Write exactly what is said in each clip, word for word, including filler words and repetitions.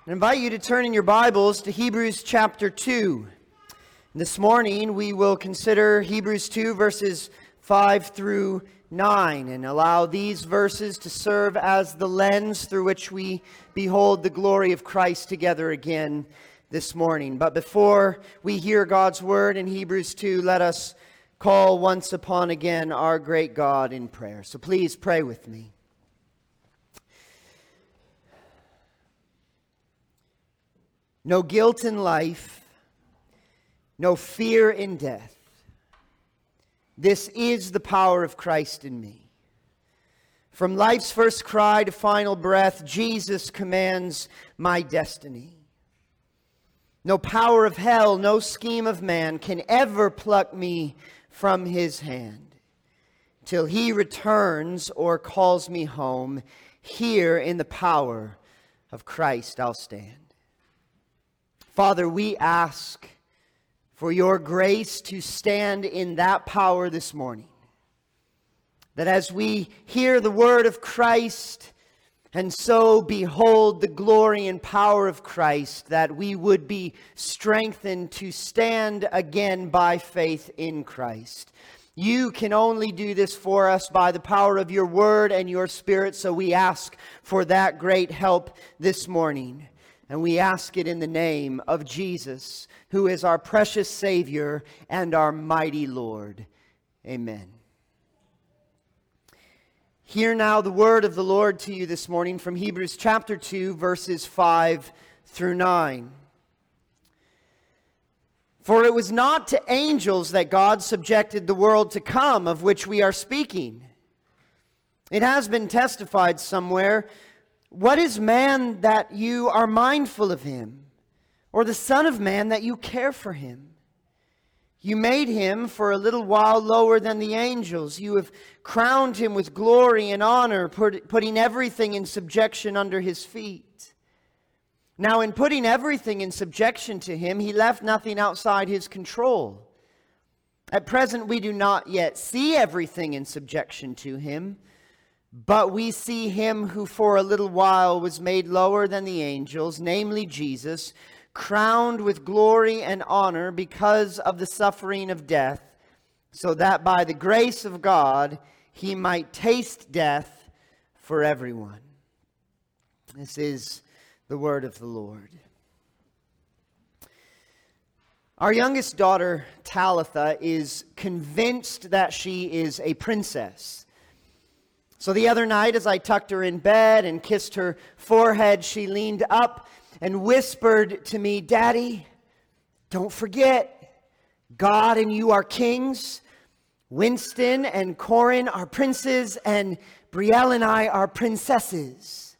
I invite you to turn in your Bibles to Hebrews chapter two. This morning we will consider Hebrews two verses five through nine and allow these verses to serve as the lens through which we behold the glory of Christ together again this morning. But before we hear God's word in Hebrews two, let us call once upon again our great God in prayer. So please pray with me. No guilt in life, no fear in death. This is the power of Christ in me. From life's first cry to final breath, Jesus commands my destiny. No power of hell, no scheme of man can ever pluck me from his hand. Till he returns or calls me home, here in the power of Christ I'll stand. Father, we ask for your grace to stand in that power this morning. That as we hear the word of Christ and so behold the glory and power of Christ, that we would be strengthened to stand again by faith in Christ. You can only do this for us by the power of your word and your spirit, so we ask for that great help this morning. And we ask it in the name of Jesus, who is our precious Savior and our mighty Lord. Amen. Hear now the word of the Lord to you this morning from Hebrews chapter two, verses five through nine. For it was not to angels that God subjected the world to come, of which we are speaking. It has been testified somewhere, what is man that you are mindful of him, or the Son of Man that you care for him? You made him for a little while lower than the angels. You have crowned him with glory and honor, put, putting everything in subjection under his feet. Now, in putting everything in subjection to him, he left nothing outside his control. At present, we do not yet see everything in subjection to him, but we see him who for a little while was made lower than the angels, namely Jesus, crowned with glory and honor because of the suffering of death, so that by the grace of God he might taste death for everyone. This is the word of the Lord. Our youngest daughter, Talitha, is convinced that she is a princess. So the other night, as I tucked her in bed and kissed her forehead, she leaned up and whispered to me, "Daddy, don't forget, God and you are kings. Winston and Corin are princes, and Brielle and I are princesses."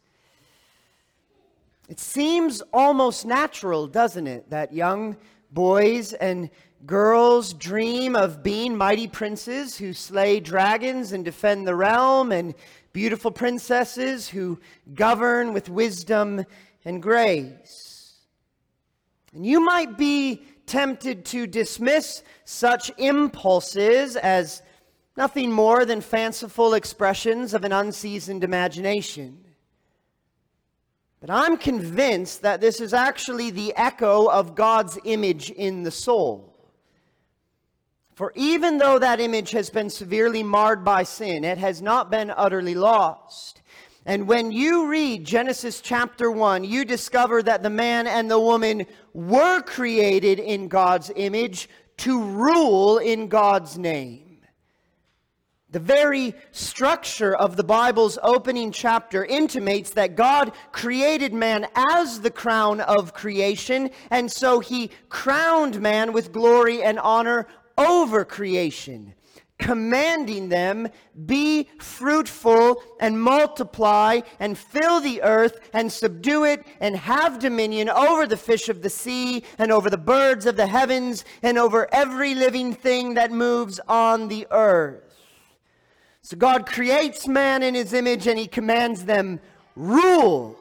It seems almost natural, doesn't it, that young boys and girls dream of being mighty princes who slay dragons and defend the realm, and beautiful princesses who govern with wisdom and grace. And you might be tempted to dismiss such impulses as nothing more than fanciful expressions of an unseasoned imagination. But I'm convinced that this is actually the echo of God's image in the soul. For even though that image has been severely marred by sin, it has not been utterly lost. And when you read Genesis chapter one, you discover that the man and the woman were created in God's image to rule in God's name. The very structure of the Bible's opening chapter intimates that God created man as the crown of creation, and so he crowned man with glory and honor over creation, commanding them, be fruitful and multiply and fill the earth and subdue it and have dominion over the fish of the sea and over the birds of the heavens and over every living thing that moves on the earth. So God creates man in his image and he commands them, rule.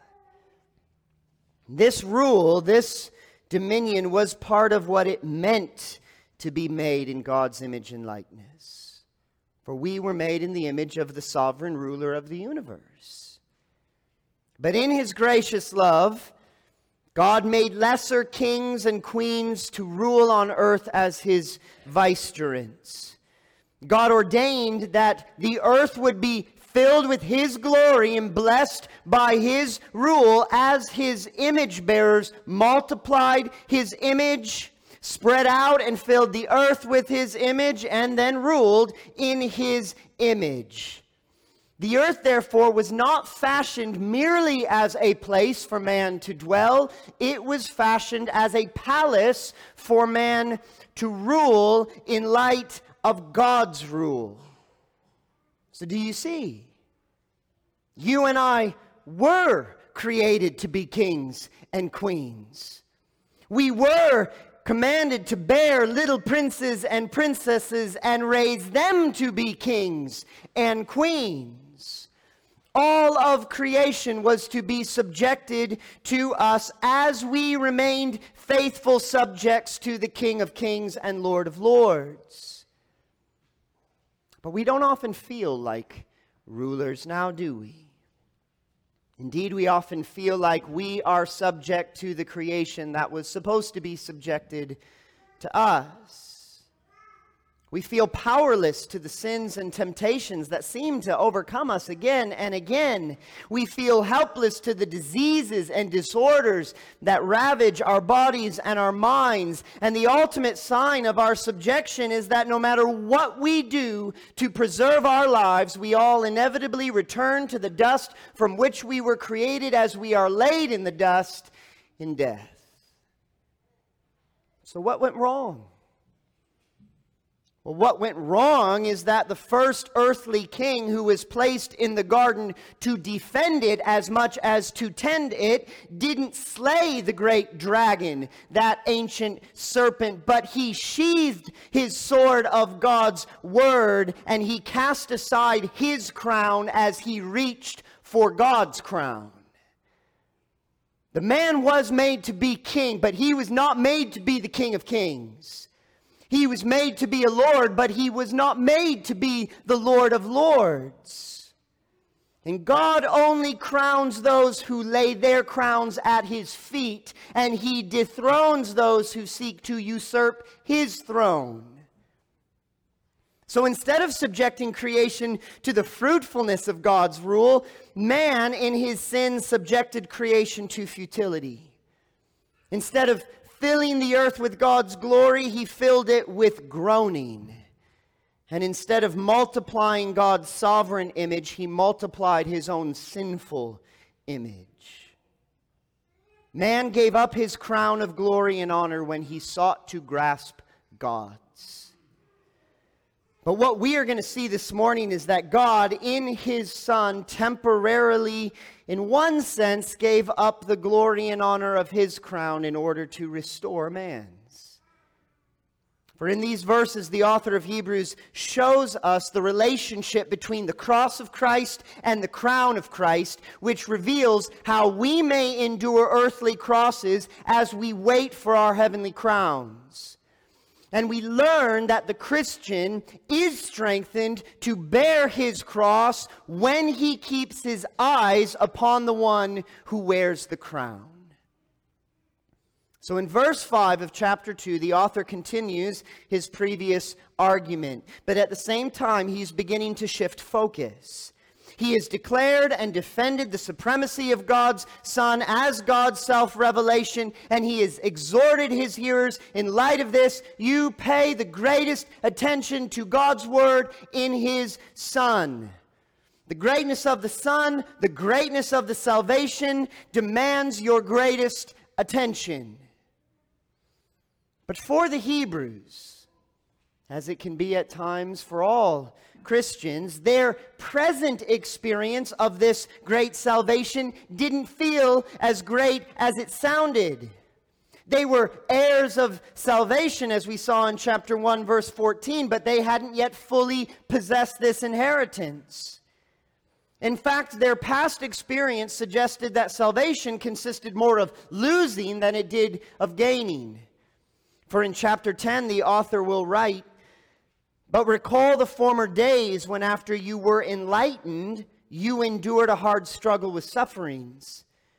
This rule, this dominion was part of what it meant to be made in God's image and likeness. For we were made in the image of the sovereign ruler of the universe. But in his gracious love, God made lesser kings and queens to rule on earth as his vicegerents. God ordained that the earth would be filled with his glory and blessed by his rule as his image bearers multiplied his image, spread out and filled the earth with his image, and then ruled in his image. The earth, therefore, was not fashioned merely as a place for man to dwell. It was fashioned as a palace for man to rule in light of God's rule. So do you see? You and I were created to be kings and queens. We were commanded to bear little princes and princesses and raise them to be kings and queens. All of creation was to be subjected to us as we remained faithful subjects to the King of Kings and Lord of Lords. But we don't often feel like rulers now, do we? Indeed, we often feel like we are subject to the creation that was supposed to be subjected to us. We feel powerless to the sins and temptations that seem to overcome us again and again. We feel helpless to the diseases and disorders that ravage our bodies and our minds. And the ultimate sign of our subjection is that no matter what we do to preserve our lives, we all inevitably return to the dust from which we were created, as we are laid in the dust in death. So what went wrong? Well, what went wrong is that the first earthly king who was placed in the garden to defend it as much as to tend it didn't slay the great dragon, that ancient serpent, but he sheathed his sword of God's word, and he cast aside his crown as he reached for God's crown. The man was made to be king, but he was not made to be the King of Kings. He was made to be a Lord, but he was not made to be the Lord of Lords. And God only crowns those who lay their crowns at his feet, and he dethrones those who seek to usurp his throne. So instead of subjecting creation to the fruitfulness of God's rule, man in his sin subjected creation to futility. Instead of filling the earth with God's glory, he filled it with groaning. And instead of multiplying God's sovereign image, he multiplied his own sinful image. Man gave up his crown of glory and honor when he sought to grasp God's. But what we are going to see this morning is that God, in his Son, temporarily, in one sense, gave up the glory and honor of his crown in order to restore man's. For in these verses, the author of Hebrews shows us the relationship between the cross of Christ and the crown of Christ, which reveals how we may endure earthly crosses as we wait for our heavenly crowns. And we learn that the Christian is strengthened to bear his cross when he keeps his eyes upon the one who wears the crown. So in verse five of chapter two, the author continues his previous argument. But at the same time, he's beginning to shift focus. He has declared and defended the supremacy of God's Son as God's self-revelation, and he has exhorted his hearers, in light of this, you pay the greatest attention to God's word in his Son. The greatness of the Son, the greatness of the salvation demands your greatest attention. But for the Hebrews, as it can be at times for all Christians, their present experience of this great salvation didn't feel as great as it sounded. They were heirs of salvation, as we saw in chapter one, verse fourteen, but they hadn't yet fully possessed this inheritance. In fact, their past experience suggested that salvation consisted more of losing than it did of gaining. For in chapter ten, the author will write, but recall the former days when after you were enlightened, you endured a hard struggle with sufferings,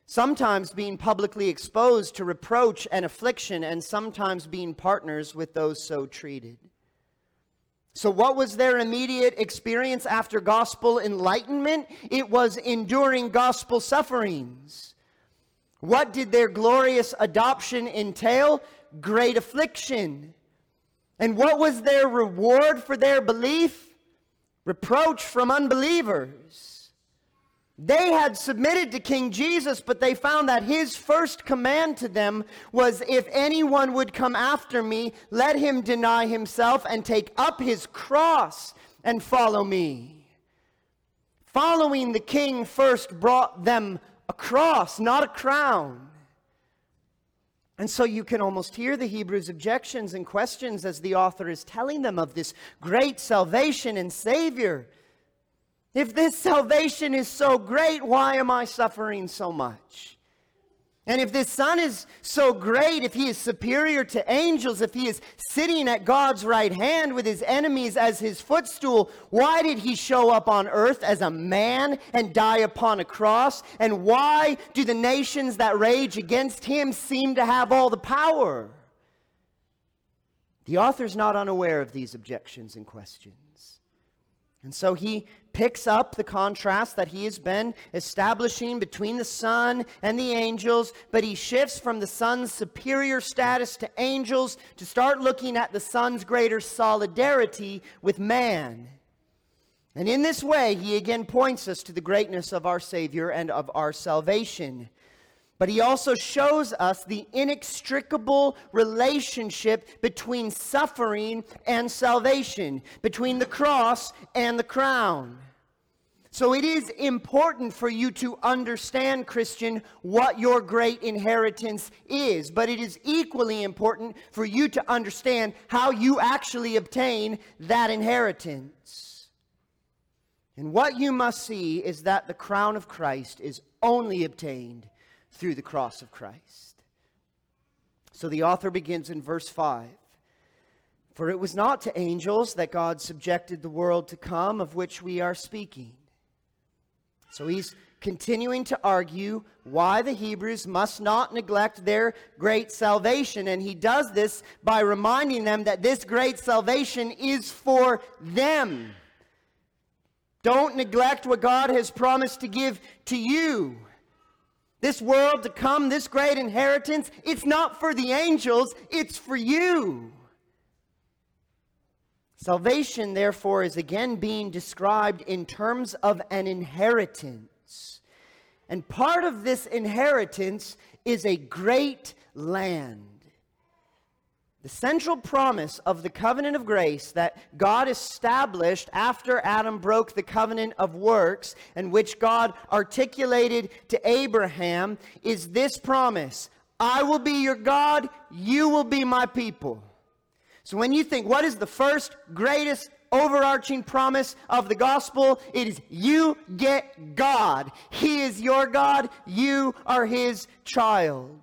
sometimes being publicly exposed to reproach and affliction, and sometimes being partners with those so treated. So what was their immediate experience after gospel enlightenment? It was enduring gospel sufferings. What did their glorious adoption entail? Great affliction. And what was their reward for their belief? Reproach from unbelievers. They had submitted to King Jesus, but they found that his first command to them was, if anyone would come after me, let him deny himself and take up his cross and follow me. Following the king first brought them a cross, not a crown. And so you can almost hear the Hebrews' objections and questions as the author is telling them of this great salvation and Savior. If this salvation is so great, why am I suffering so much? And if this Son is so great, if he is superior to angels, if he is sitting at God's right hand with his enemies as his footstool, why did he show up on earth as a man and die upon a cross? And why do the nations that rage against him seem to have all the power? The author's not unaware of these objections and questions. And so he picks up the contrast that he has been establishing between the Son and the angels, but he shifts from the Son's superior status to angels to start looking at the Son's greater solidarity with man. And in this way, he again points us to the greatness of our Savior and of our salvation. But he also shows us the inextricable relationship between suffering and salvation, between the cross and the crown. So it is important for you to understand, Christian, what your great inheritance is. But it is equally important for you to understand how you actually obtain that inheritance. And what you must see is that the crown of Christ is only obtained through the cross of Christ. So the author begins in verse five. For it was not to angels that God subjected the world to come, of which we are speaking. So he's continuing to argue why the Hebrews must not neglect their great salvation. And he does this by reminding them that this great salvation is for them. Don't neglect what God has promised to give to you. This world to come, this great inheritance, it's not for the angels, it's for you. Salvation, therefore, is again being described in terms of an inheritance. And part of this inheritance is a great land. The central promise of the covenant of grace that God established after Adam broke the covenant of works, and which God articulated to Abraham, is this promise: I will be your God, you will be my people. So when you think, what is the first, greatest, overarching promise of the gospel? It is you get God. He is your God, you are his child.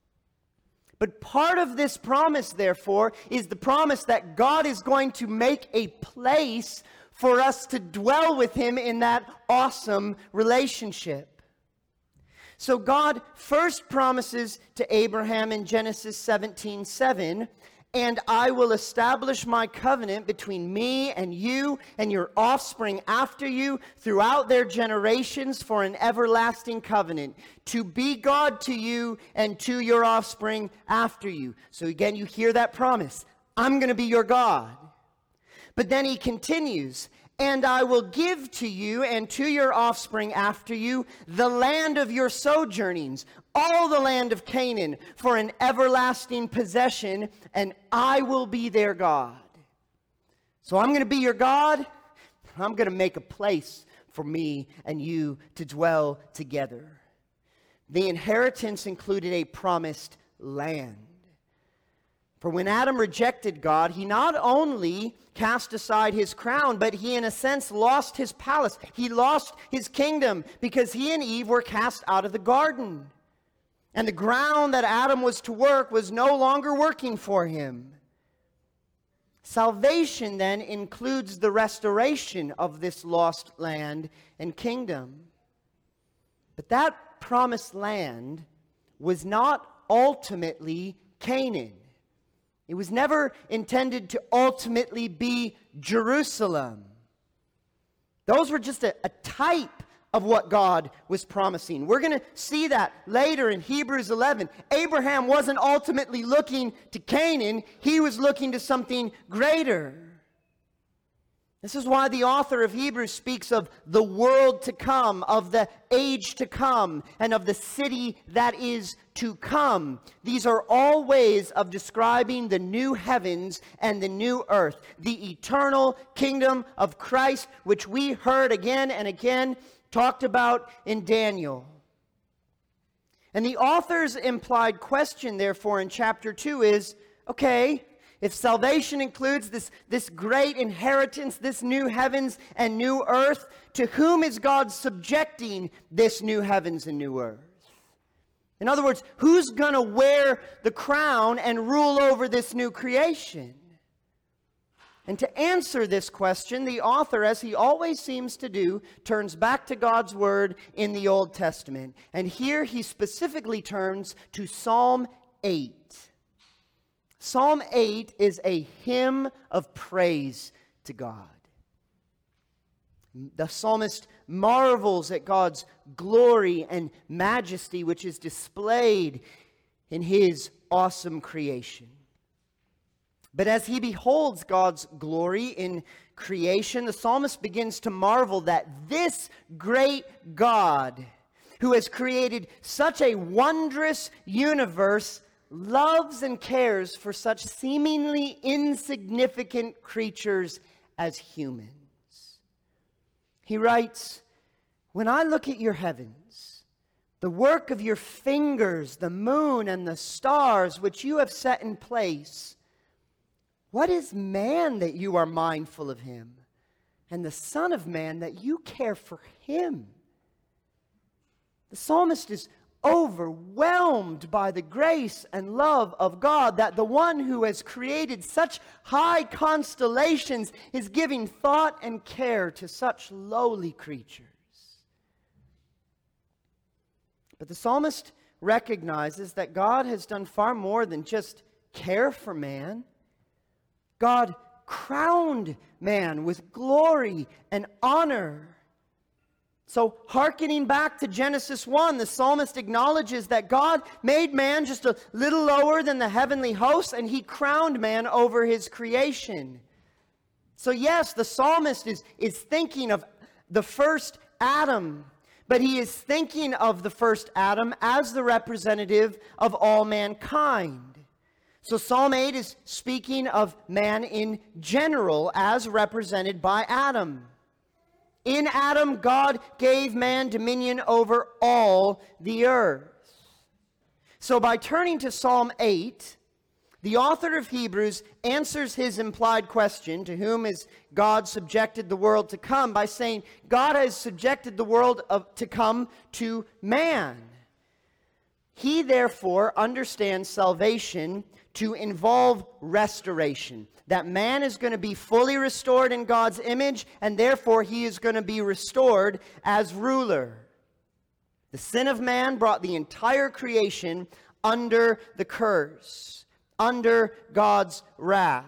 But part of this promise, therefore, is the promise that God is going to make a place for us to dwell with him in that awesome relationship. So God first promises to Abraham in Genesis seventeen seven, and I will establish my covenant between me and you and your offspring after you throughout their generations for an everlasting covenant, to be God to you and to your offspring after you. So again, you hear that promise. I'm going to be your God. But then he continues, and I will give to you and to your offspring after you the land of your sojournings, all the land of Canaan, for an everlasting possession, and I will be their God. So I'm going to be your God. I'm going to make a place for me and you to dwell together. The inheritance included a promised land. For when Adam rejected God, he not only cast aside his crown, but he in a sense lost his palace. He lost his kingdom because he and Eve were cast out of the garden. And the ground that Adam was to work was no longer working for him. Salvation then includes the restoration of this lost land and kingdom. But that promised land was not ultimately Canaan. It was never intended to ultimately be Jerusalem. Those were just a, a type of what God was promising. We're going to see that later in Hebrews eleven. Abraham wasn't ultimately looking to Canaan. He was looking to something greater. This is why the author of Hebrews speaks of the world to come, of the age to come, and of the city that is to come. These are all ways of describing the new heavens and the new earth, the eternal kingdom of Christ, which we heard again and again talked about in Daniel. And the author's implied question, therefore, in chapter two is, okay, if salvation includes this, this great inheritance, this new heavens and new earth, to whom is God subjecting this new heavens and new earth? In other words, who's going to wear the crown and rule over this new creation? And to answer this question, the author, as he always seems to do, turns back to God's word in the Old Testament. And here he specifically turns to Psalm eight. Psalm eight is a hymn of praise to God. The psalmist marvels at God's glory and majesty, which is displayed in his awesome creation. But as he beholds God's glory in creation, the psalmist begins to marvel that this great God, who has created such a wondrous universe, loves and cares for such seemingly insignificant creatures as humans. He writes, "When I look at your heavens, the work of your fingers, the moon and the stars which you have set in place, what is man that you are mindful of him, and the Son of Man that you care for him?" The psalmist is overwhelmed by the grace and love of God, that the one who has created such high constellations is giving thought and care to such lowly creatures. But the psalmist recognizes that God has done far more than just care for man. God crowned man with glory and honor. So, hearkening back to Genesis one, the psalmist acknowledges that God made man just a little lower than the heavenly hosts, and he crowned man over his creation. So yes, the psalmist is, is thinking of the first Adam, but he is thinking of the first Adam as the representative of all mankind. So Psalm eight is speaking of man in general as represented by Adam. In Adam, God gave man dominion over all the earth. So by turning to Psalm eight, the author of Hebrews answers his implied question, to whom has God subjected the world to come, by saying God has subjected the world of, to come to man. He therefore understands salvation to involve restoration. That man is going to be fully restored in God's image, and therefore he is going to be restored as ruler. The sin of man brought the entire creation under the curse, under God's wrath.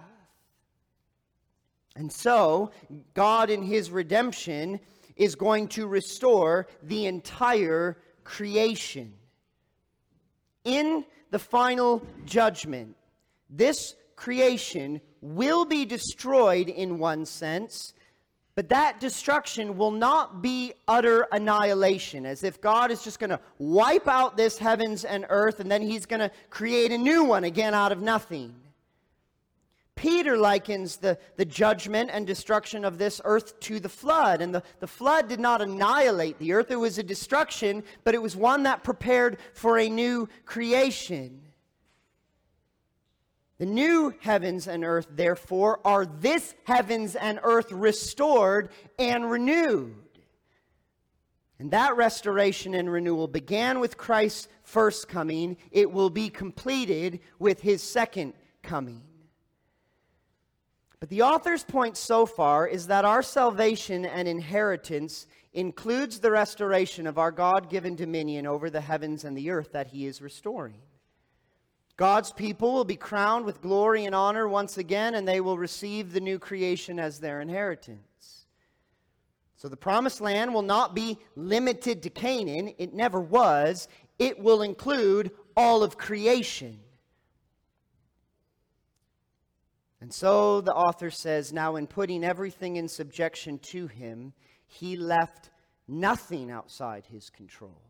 And so, God in his redemption is going to restore the entire creation. In the final judgment, this creation will be destroyed in one sense, but that destruction will not be utter annihilation, as if God is just going to wipe out this heavens and earth and then he's going to create a new one again out of nothing. Peter likens the, the judgment and destruction of this earth to the flood. And the, the flood did not annihilate the earth. It was a destruction, but it was one that prepared for a new creation. The new heavens and earth, therefore, are this heavens and earth restored and renewed. And that restoration and renewal began with Christ's first coming. It will be completed with his second coming. But the author's point so far is that our salvation and inheritance includes the restoration of our God-given dominion over the heavens and the earth that he is restoring. God's people will be crowned with glory and honor once again, and they will receive the new creation as their inheritance. So the promised land will not be limited to Canaan. It never was. It will include all of creation. And so the author says, now in putting everything in subjection to him, he left nothing outside his control.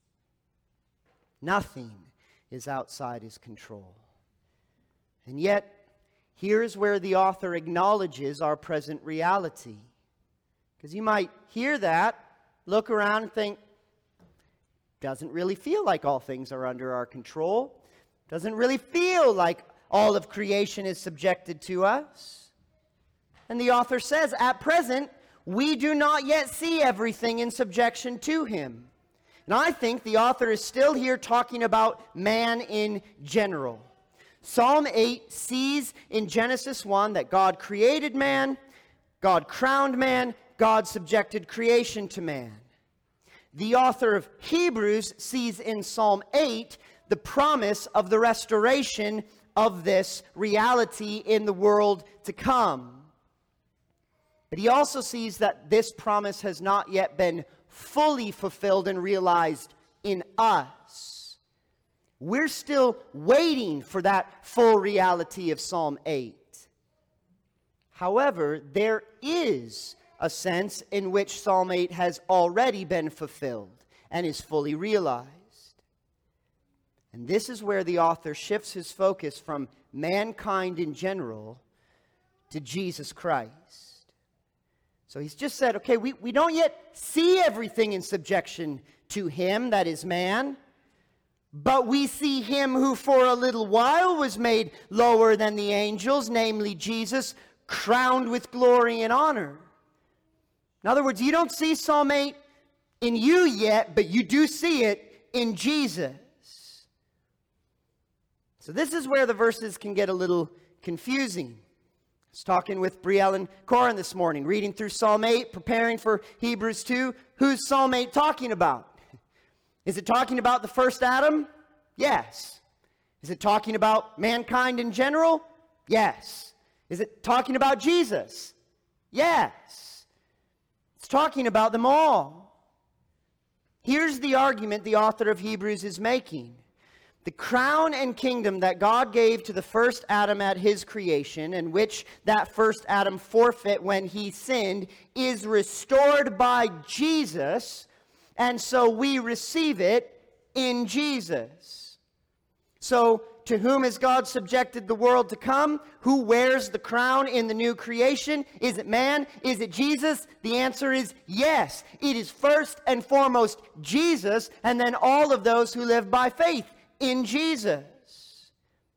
Nothing is outside his control. And yet, here's where the author acknowledges our present reality. Because you might hear that, look around and think, doesn't really feel like all things are under our control. Doesn't really feel like all of creation is subjected to us. And the author says, at present, we do not yet see everything in subjection to him. And I think the author is still here talking about man in general. Psalm eight sees in Genesis one that God created man, God crowned man, God subjected creation to man. The author of Hebrews sees in Psalm eight the promise of the restoration of this reality in the world to come. But he also sees that this promise has not yet been fully fulfilled and realized in us. We're still waiting for that full reality of Psalm eight. However, there is a sense in which Psalm eight has already been fulfilled and is fully realized. And this is where the author shifts his focus from mankind in general to Jesus Christ. So he's just said, okay, we, we don't yet see everything in subjection to him, that is man, but we see him who for a little while was made lower than the angels, namely Jesus, crowned with glory and honor. In other words, you don't see Psalm eight in you yet, but you do see it in Jesus. So this is where the verses can get a little confusing. I was talking with Brielle and Corin this morning, reading through Psalm eight, preparing for Hebrews two. Who's Psalm eight talking about? Is it talking about the first Adam? Yes. Is it talking about mankind in general? Yes. Is it talking about Jesus? Yes. It's talking about them all. Here's the argument the author of Hebrews is making. The crown and kingdom that God gave to the first Adam at his creation, and which that first Adam forfeit when he sinned, is restored by Jesus, and so we receive it in Jesus. So, to whom has God subjected the world to come? Who wears the crown in the new creation? Is it man? Is it Jesus? The answer is yes. It is first and foremost Jesus, and then all of those who live by faith in Jesus.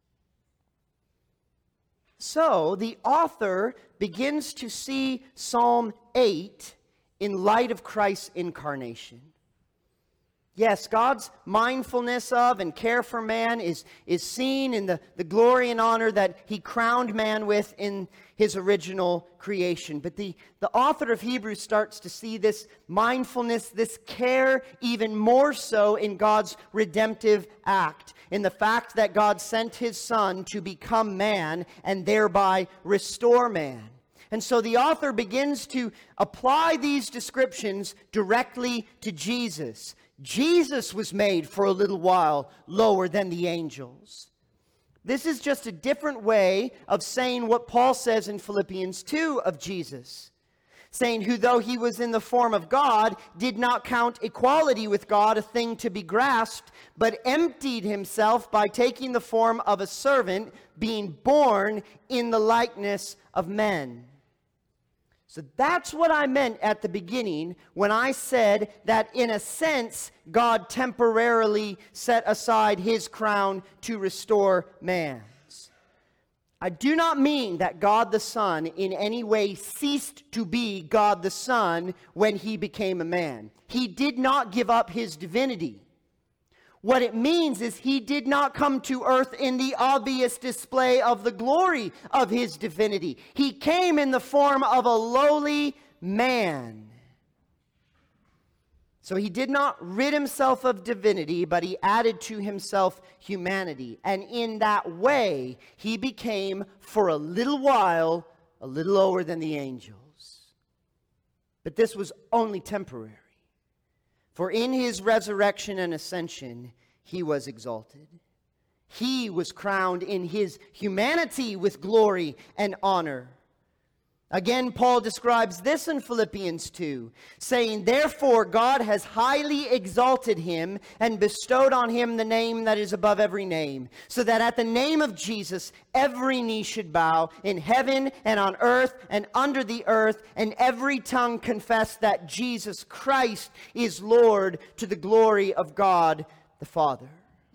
So, the author begins to see Psalm eight in light of Christ's incarnation. Yes, God's mindfulness of and care for man is, is seen in the, the glory and honor that he crowned man with in his original creation. But the, the author of Hebrews starts to see this mindfulness, this care, even more so in God's redemptive act, in the fact that God sent his Son to become man and thereby restore man. And so the author begins to apply these descriptions directly to Jesus. Jesus was made for a little while lower than the angels. This is just a different way of saying what Paul says in Philippians two of Jesus, saying, who though he was in the form of God, did not count equality with God a thing to be grasped, but emptied himself by taking the form of a servant, being born in the likeness of men. So that's what I meant at the beginning when I said that in a sense, God temporarily set aside his crown to restore man's. I do not mean that God the Son in any way ceased to be God the Son when he became a man. He did not give up his divinity. What it means is he did not come to earth in the obvious display of the glory of his divinity. He came in the form of a lowly man. So he did not rid himself of divinity, but he added to himself humanity. And in that way, he became, for a little while, a little lower than the angels. But this was only temporary. For in his resurrection and ascension, he was exalted. He was crowned in his humanity with glory and honor. Again, Paul describes this in Philippians two, saying, "Therefore God has highly exalted him and bestowed on him the name that is above every name, so that at the name of Jesus every knee should bow in heaven and on earth and under the earth, and every tongue confess that Jesus Christ is Lord, to the glory of God the Father."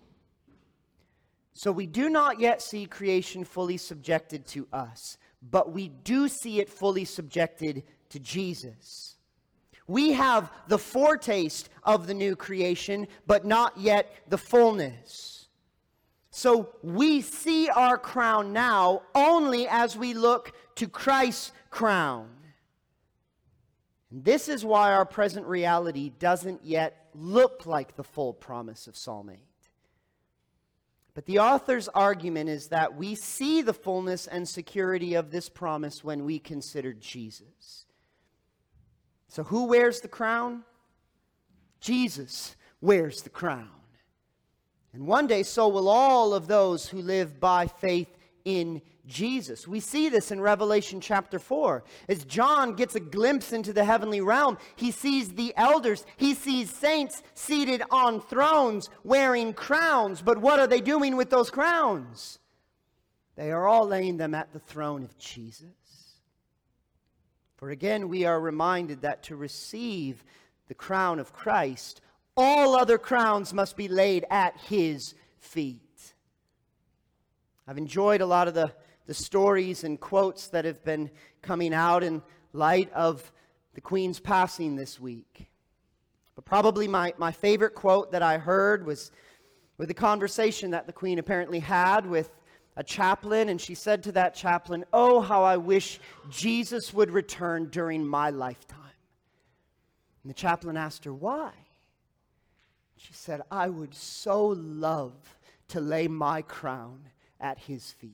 So we do not yet see creation fully subjected to us, but we do see it fully subjected to Jesus. We have the foretaste of the new creation, but not yet the fullness. So we see our crown now only as we look to Christ's crown. And this is why our present reality doesn't yet look like the full promise of Psalm eight. But the author's argument is that we see the fullness and security of this promise when we consider Jesus. So who wears the crown? Jesus wears the crown. And one day, so will all of those who live by faith in Jesus. We see this in Revelation chapter four. As John gets a glimpse into the heavenly realm, he sees the elders, he sees saints seated on thrones wearing crowns. But what are they doing with those crowns? They are all laying them at the throne of Jesus. For again, we are reminded that to receive the crown of Christ, all other crowns must be laid at his feet. I've enjoyed a lot of the, the stories and quotes that have been coming out in light of the Queen's passing this week. But probably my, my favorite quote that I heard was with a conversation that the Queen apparently had with a chaplain, and she said to that chaplain, "Oh, how I wish Jesus would return during my lifetime." And the chaplain asked her, "Why?" She said, "I would so love to lay my crown at his feet."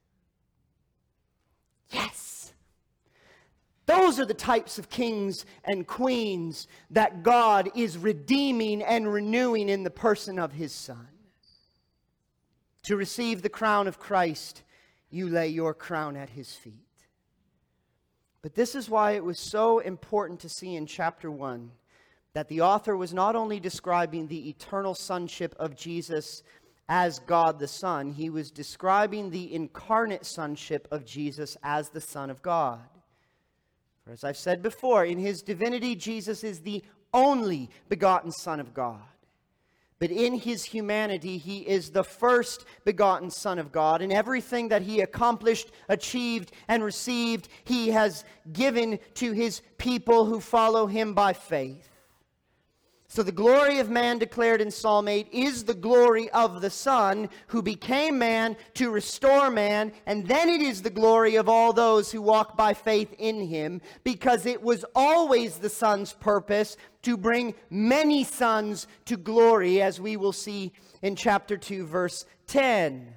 Yes! Those are the types of kings and queens that God is redeeming and renewing in the person of his Son. To receive the crown of Christ, you lay your crown at his feet. But this is why it was so important to see in chapter one that the author was not only describing the eternal sonship of Jesus as God the Son, he was describing the incarnate sonship of Jesus as the Son of God. For as I've said before, in his divinity, Jesus is the only begotten Son of God. But in his humanity, he is the first begotten Son of God. And everything that he accomplished, achieved, and received, he has given to his people who follow him by faith. So the glory of man declared in Psalm eight is the glory of the Son who became man to restore man. And then it is the glory of all those who walk by faith in him, because it was always the Son's purpose to bring many sons to glory, as we will see in chapter two, verse ten.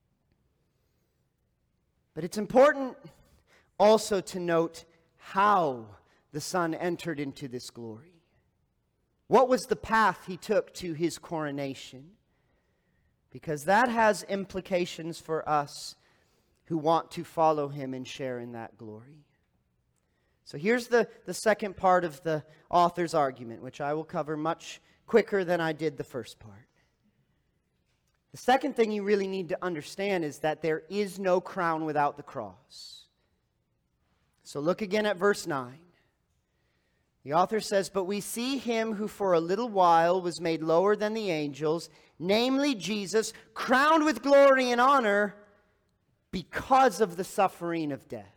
But it's important also to note how the Son entered into this glory. What was the path he took to his coronation? Because that has implications for us who want to follow him and share in that glory. So here's the, the second part of the author's argument, which I will cover much quicker than I did the first part. The second thing you really need to understand is that there is no crown without the cross. So look again at verse nine. The author says, "But we see him who for a little while was made lower than the angels, namely Jesus, crowned with glory and honor because of the suffering of death."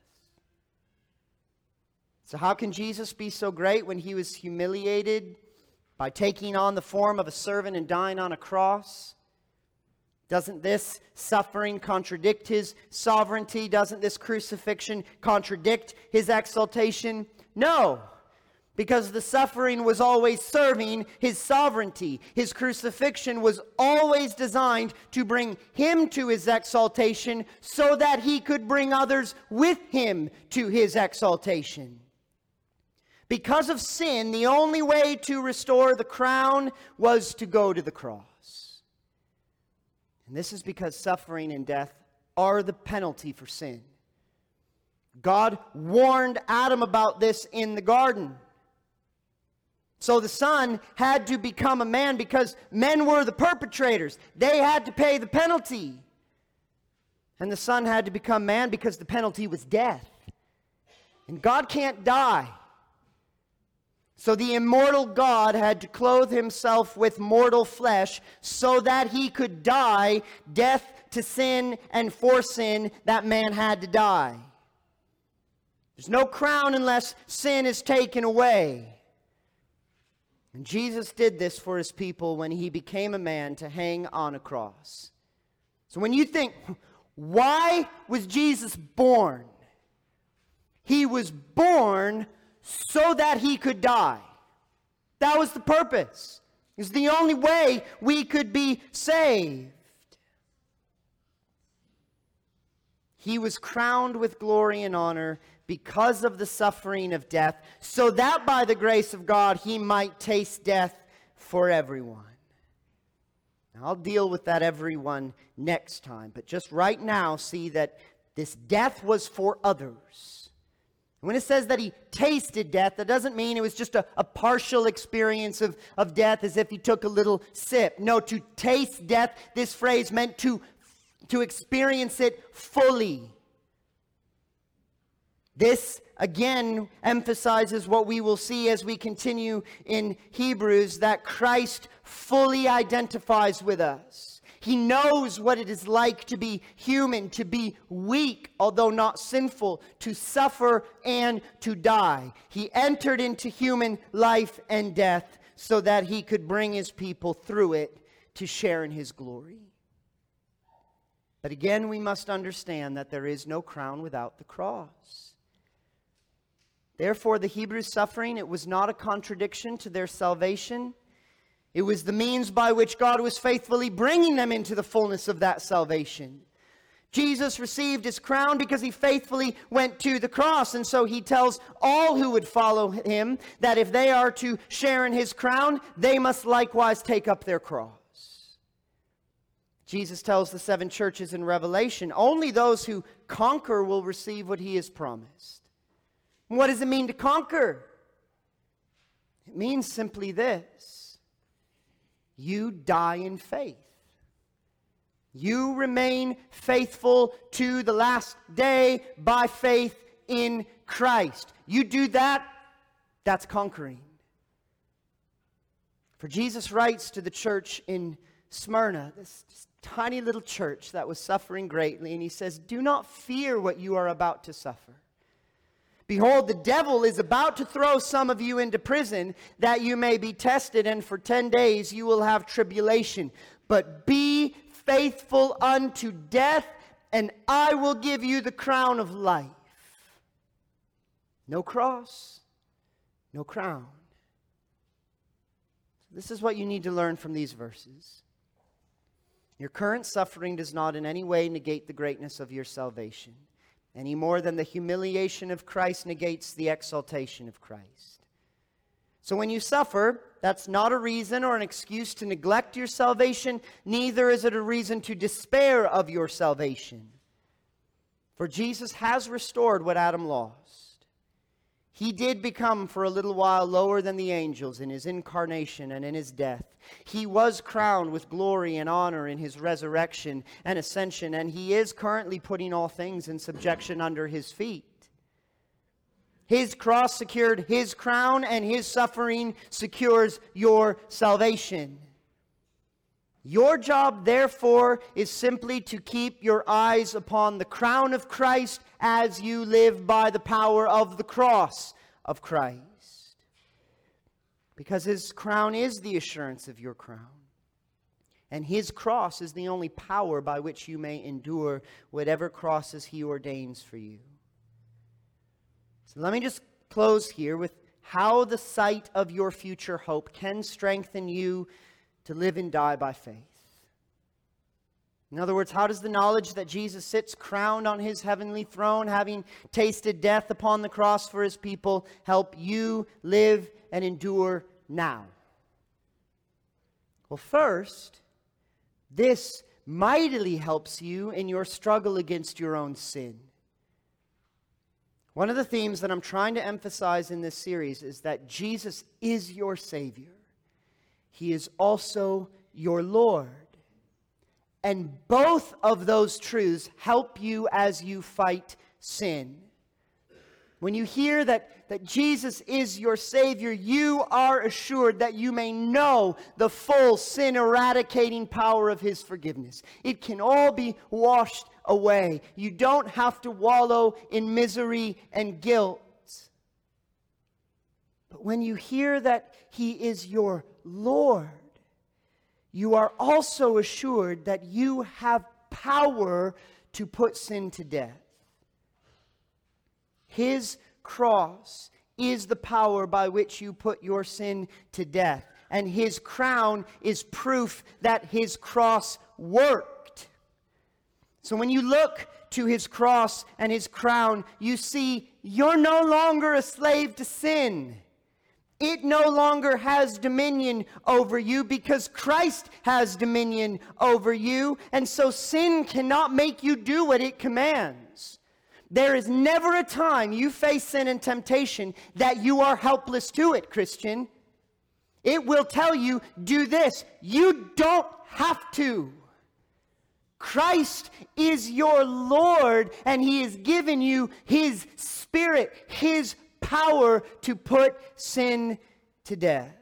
So how can Jesus be so great when he was humiliated by taking on the form of a servant and dying on a cross? Doesn't this suffering contradict his sovereignty? Doesn't this crucifixion contradict his exaltation? No. because the suffering was always serving his sovereignty. His crucifixion was always designed to bring him to his exaltation so that he could bring others with him to his exaltation. Because of sin, the only way to restore the crown was to go to the cross. And this is because suffering and death are the penalty for sin. God warned Adam about this in the garden. So the Son had to become a man because men were the perpetrators. They had to pay the penalty. And the Son had to become man because the penalty was death. And God can't die. So the immortal God had to clothe himself with mortal flesh so that he could die death to sin, and for sin that man had to die. There's no crown unless sin is taken away. And Jesus did this for his people when he became a man to hang on a cross. So when you think, why was Jesus born? He was born so that he could die. That was the purpose. It was the only way we could be saved. He was crowned with glory and honor because of the suffering of death, so that by the grace of God he might taste death for everyone. Now, I'll deal with that everyone next time, but just right now see that this death was for others. And when it says that he tasted death, that doesn't mean it was just a, a partial experience of, of death as if he took a little sip. No, to taste death, this phrase meant to to experience it fully. This, again, emphasizes what we will see as we continue in Hebrews, that Christ fully identifies with us. He knows what it is like to be human, to be weak, although not sinful, to suffer and to die. He entered into human life and death so that he could bring his people through it to share in his glory. But again, we must understand that there is no crown without the cross. Therefore, the Hebrews' suffering, it was not a contradiction to their salvation. It was the means by which God was faithfully bringing them into the fullness of that salvation. Jesus received his crown because he faithfully went to the cross. And so he tells all who would follow him that if they are to share in his crown, they must likewise take up their cross. Jesus tells the seven churches in Revelation, only those who conquer will receive what he has promised. And what does it mean to conquer? It means simply this: you die in faith. You remain faithful to the last day by faith in Christ. You do that, that's conquering. For Jesus writes to the church in Smyrna, this tiny little church that was suffering greatly, and he says, do not fear what you are about to suffer. Behold, the devil is about to throw some of you into prison, that you may be tested, and for ten days you will have tribulation. But be faithful unto death, and I will give you the crown of life. No cross, no crown. This is what you need to learn from these verses. Your current suffering does not in any way negate the greatness of your salvation, any more than the humiliation of Christ negates the exaltation of Christ. So when you suffer, that's not a reason or an excuse to neglect your salvation, neither is it a reason to despair of your salvation. For Jesus has restored what Adam lost. He did become for a little while lower than the angels in his incarnation and in his death. He was crowned with glory and honor in his resurrection and ascension, and he is currently putting all things in subjection under his feet. His cross secured his crown, and his suffering secures your salvation. Your job, therefore, is simply to keep your eyes upon the crown of Christ as you live by the power of the cross of Christ. Because his crown is the assurance of your crown. And his cross is the only power by which you may endure whatever crosses he ordains for you. So let me just close here with how the sight of your future hope can strengthen you to live and die by faith. In other words, how does the knowledge that Jesus sits crowned on his heavenly throne, having tasted death upon the cross for his people, help you live and endure now? Well, first, this mightily helps you in your struggle against your own sin. One of the themes that I'm trying to emphasize in this series is that Jesus is your Savior. He is also your Lord. And both of those truths help you as you fight sin. When you hear that, that Jesus is your Savior, you are assured that you may know the full sin-eradicating power of His forgiveness. It can all be washed away. You don't have to wallow in misery and guilt. But when you hear that He is your Lord, you are also assured that you have power to put sin to death. His cross is the power by which you put your sin to death. And His crown is proof that His cross worked. So when you look to His cross and His crown, you see you're no longer a slave to sin. It no longer has dominion over you because Christ has dominion over you. And so sin cannot make you do what it commands. There is never a time you face sin and temptation that you are helpless to it, Christian. It will tell you, do this. You don't have to. Christ is your Lord, and He has given you His Spirit, His power to put sin to death.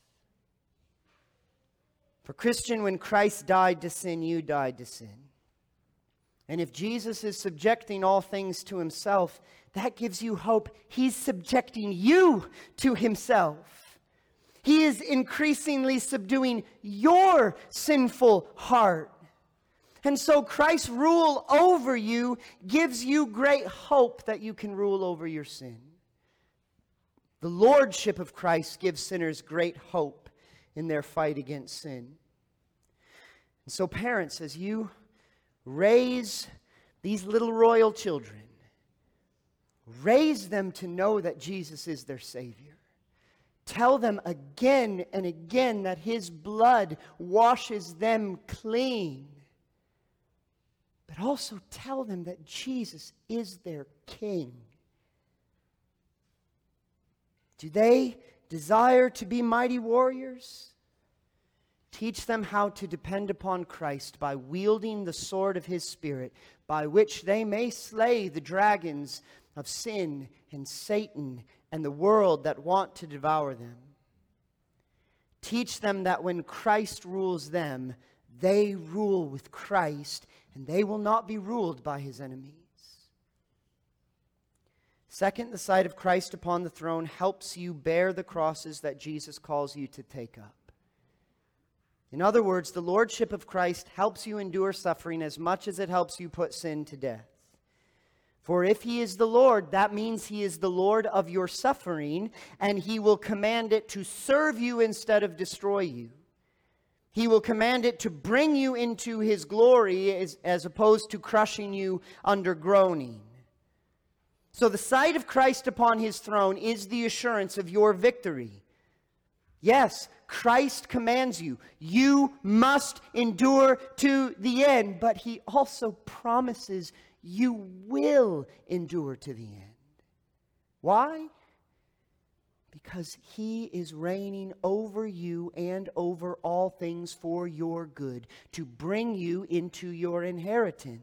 For Christian, when Christ died to sin, you died to sin. And if Jesus is subjecting all things to Himself, that gives you hope. He's subjecting you to Himself. He is increasingly subduing your sinful heart. And so Christ's rule over you gives you great hope that you can rule over your sin. The lordship of Christ gives sinners great hope in their fight against sin. And so parents, as you raise these little royal children, raise them to know that Jesus is their Savior. Tell them again and again that His blood washes them clean. But also tell them that Jesus is their King. Do they desire to be mighty warriors? Teach them how to depend upon Christ by wielding the sword of His Spirit, by which they may slay the dragons of sin and Satan and the world that want to devour them. Teach them that when Christ rules them, they rule with Christ, and they will not be ruled by His enemies. Second, the sight of Christ upon the throne helps you bear the crosses that Jesus calls you to take up. In other words, the lordship of Christ helps you endure suffering as much as it helps you put sin to death. For if He is the Lord, that means He is the Lord of your suffering, and He will command it to serve you instead of destroy you. He will command it to bring you into His glory as, as opposed to crushing you under groaning. So the sight of Christ upon His throne is the assurance of your victory. Yes, Christ commands you. You must endure to the end, but He also promises you will endure to the end. Why? Because He is reigning over you and over all things for your good, to bring you into your inheritance.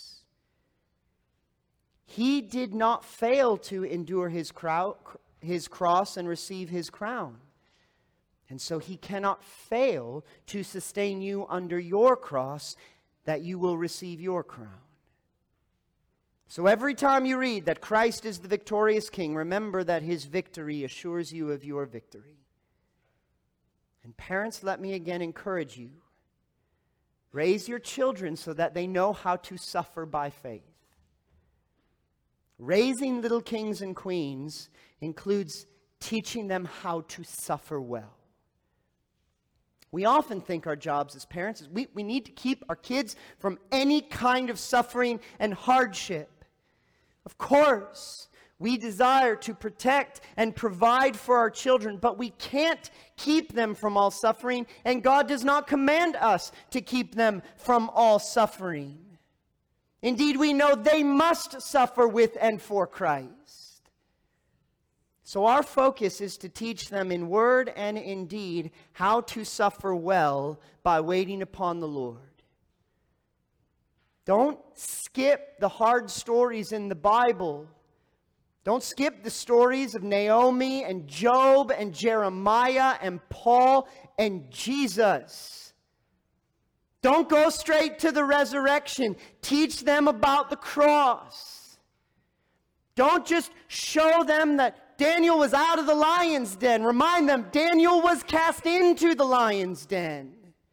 He did not fail to endure his, crow, his cross and receive His crown. And so He cannot fail to sustain you under your cross, that you will receive your crown. So every time you read that Christ is the victorious King, remember that His victory assures you of your victory. And parents, let me again encourage you. Raise your children so that they know how to suffer by faith. Raising little kings and queens includes teaching them how to suffer well. We often think our jobs as parents is we, we need to keep our kids from any kind of suffering and hardship. Of course, we desire to protect and provide for our children, but we can't keep them from all suffering, and God does not command us to keep them from all suffering. Indeed, we know they must suffer with and for Christ. So our focus is to teach them in word and in deed how to suffer well by waiting upon the Lord. Don't skip the hard stories in the Bible. Don't skip the stories of Naomi and Job and Jeremiah and Paul and Jesus. Don't go straight to the resurrection. Teach them about the cross. Don't just show them that Daniel was out of the lion's den. Remind them Daniel was cast into the lion's den.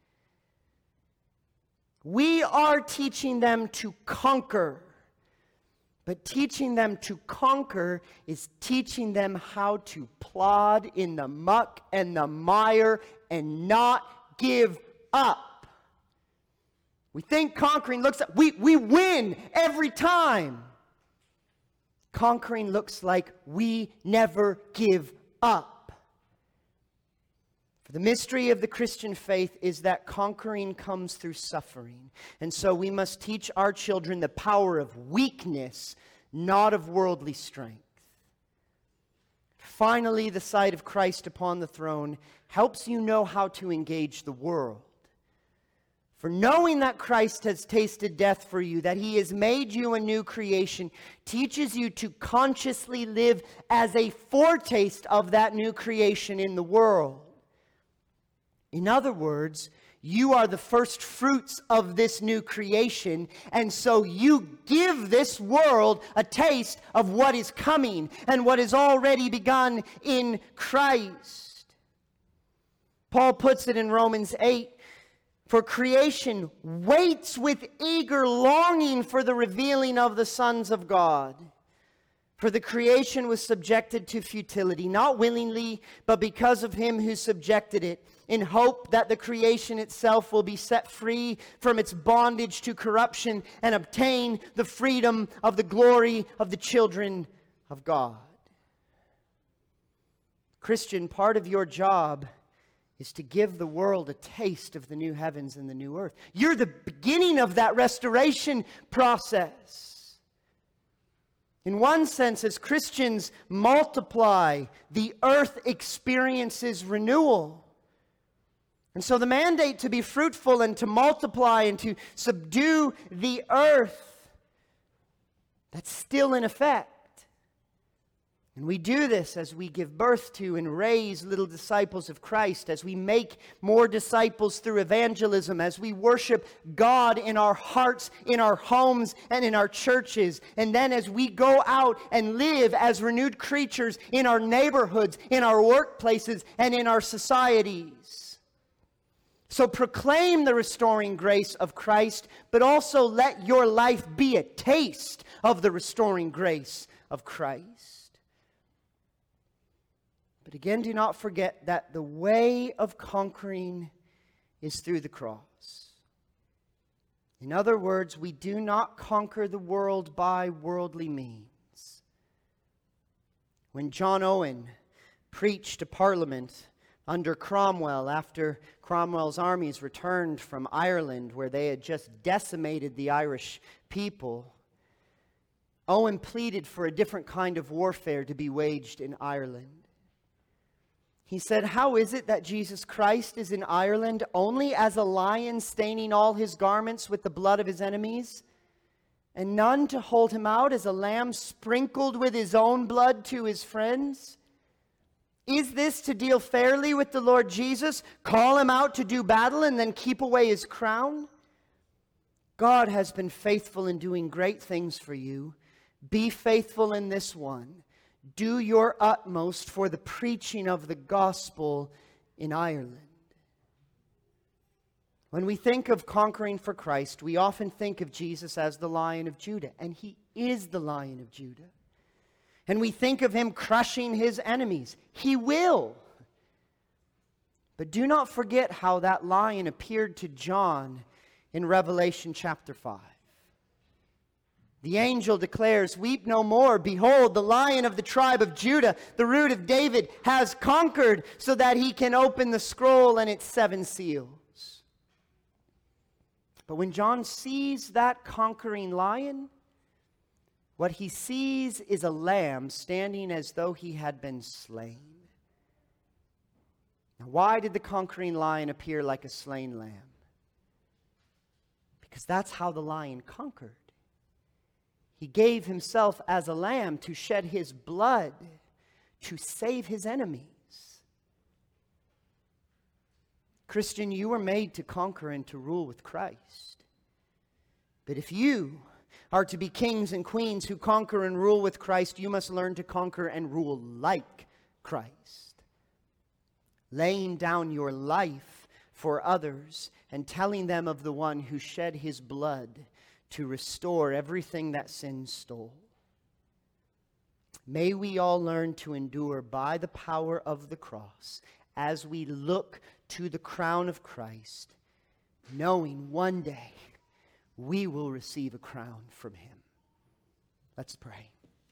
We are teaching them to conquer. But teaching them to conquer is teaching them how to plod in the muck and the mire and not give up. We think conquering looks like we, we win every time. Conquering looks like we never give up. The mystery of the Christian faith is that conquering comes through suffering. And so we must teach our children the power of weakness, not of worldly strength. Finally, the sight of Christ upon the throne helps you know how to engage the world. For knowing that Christ has tasted death for you, that he has made you a new creation, teaches you to consciously live as a foretaste of that new creation in the world. In other words, you are the first fruits of this new creation, and so you give this world a taste of what is coming and what has already begun in Christ. Paul puts it in Romans eight, for creation waits with eager longing for the revealing of the sons of God. For the creation was subjected to futility, not willingly, but because of him who subjected it, in hope that the creation itself will be set free from its bondage to corruption and obtain the freedom of the glory of the children of God. Christian, part of your job is to give the world a taste of the new heavens and the new earth. You're the beginning of that restoration process. In one sense, as Christians multiply, the earth experiences renewal. And so the mandate to be fruitful and to multiply and to subdue the earth, that's still in effect. And we do this as we give birth to and raise little disciples of Christ, as we make more disciples through evangelism, as we worship God in our hearts, in our homes, and in our churches. And then as we go out and live as renewed creatures in our neighborhoods, in our workplaces, and in our societies. So proclaim the restoring grace of Christ, but also let your life be a taste of the restoring grace of Christ. But again, do not forget that the way of conquering is through the cross. In other words, we do not conquer the world by worldly means. When John Owen preached to Parliament under Cromwell, after Cromwell's armies returned from Ireland, where they had just decimated the Irish people, Owen pleaded for a different kind of warfare to be waged in Ireland. He said, "How is it that Jesus Christ is in Ireland only as a lion staining all his garments with the blood of his enemies, and none to hold him out as a lamb sprinkled with his own blood to his friends? Is this to deal fairly with the Lord Jesus, call him out to do battle and then keep away his crown? God has been faithful in doing great things for you. Be faithful in this one. Do your utmost for the preaching of the gospel in Ireland." When we think of conquering for Christ, we often think of Jesus as the Lion of Judah, and he is the Lion of Judah. And we think of him crushing his enemies. He will. But do not forget how that lion appeared to John in Revelation chapter five. The angel declares, "Weep no more. Behold, the Lion of the tribe of Judah, the Root of David, has conquered so that he can open the scroll and its seven seals." But when John sees that conquering lion, what he sees is a lamb standing as though he had been slain. Now, why did the conquering lion appear like a slain lamb? Because that's how the lion conquered. He gave himself as a lamb to shed his blood to save his enemies. Christian, you were made to conquer and to rule with Christ. But if you are to be kings and queens who conquer and rule with Christ, you must learn to conquer and rule like Christ. Laying down your life for others and telling them of the one who shed his blood to restore everything that sin stole. May we all learn to endure by the power of the cross as we look to the crown of Christ, knowing one day we will receive a crown from him. Let's pray.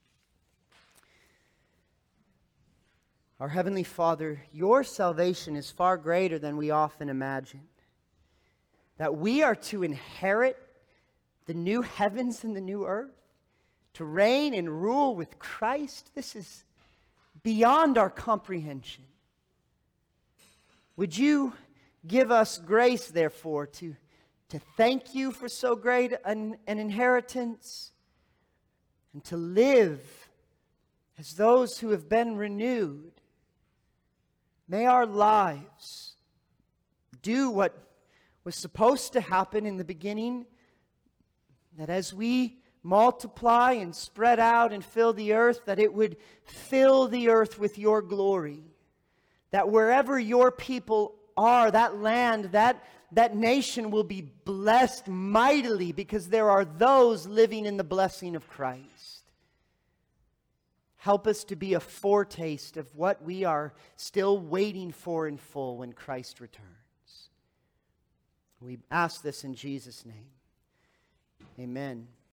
Our Heavenly Father, your salvation is far greater than we often imagine. That we are to inherit the new heavens and the new earth, to reign and rule with Christ. This is beyond our comprehension. Would you give us grace, therefore, to, to thank you for so great an, an inheritance, and to live as those who have been renewed. May our lives do what was supposed to happen in the beginning, that as we multiply and spread out and fill the earth, that it would fill the earth with your glory. That wherever your people are, that land, that, that nation will be blessed mightily because there are those living in the blessing of Christ. Help us to be a foretaste of what we are still waiting for in full when Christ returns. We ask this in Jesus' name. Amen.